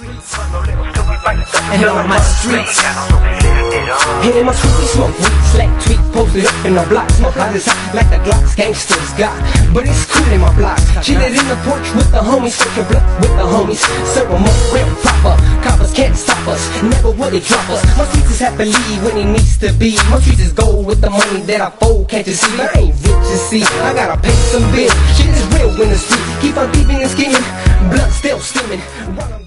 streets. And on my streets. And in my streets we smoke weed, slack tweet, posted up in the blocks. Smoke hot as hot like the Glocks gangsters got. But it's cool in my blocks. Chillin' in the porch with the homies, smoking blunt with the homies. Serve 'em up real proper. Coppers can't stop us, never will it drop us. My streets is happily when it needs to be. My streets is gold with the money that I fold, can't you see? I ain't rich, you see, I gotta pay some bills. Shit is real in the street, keep on deep in the skin. Blood still steaming.